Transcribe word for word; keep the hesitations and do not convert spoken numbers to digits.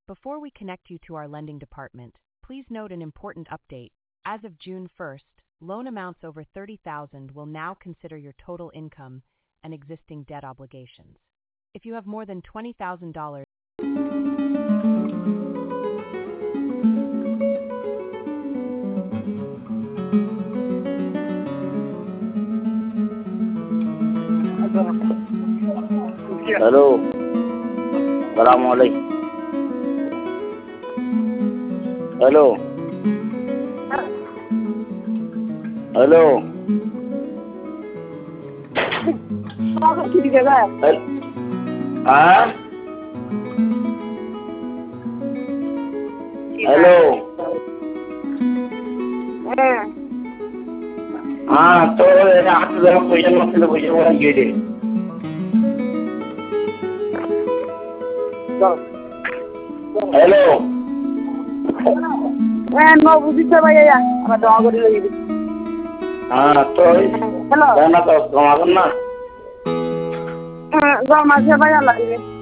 Before we connect you to our lending department, please note an important update. As of June first, loan amounts over thirty thousand dollars will now consider your total income and existing debt obligations. If you have more than twenty thousand dollars, Hello. Salaam alaikum. Hello. Hello. Hel- Ah? Hello. Ah, तो यहाँ तो जरा कोई ना मतलब कोई और ये दे. Hello. Eh, no, busy sa ba ya? Ama dog ko dito. Ah, तो Hello. जाना तो कमाल ना. Eh, go ma sa ba ya lagi?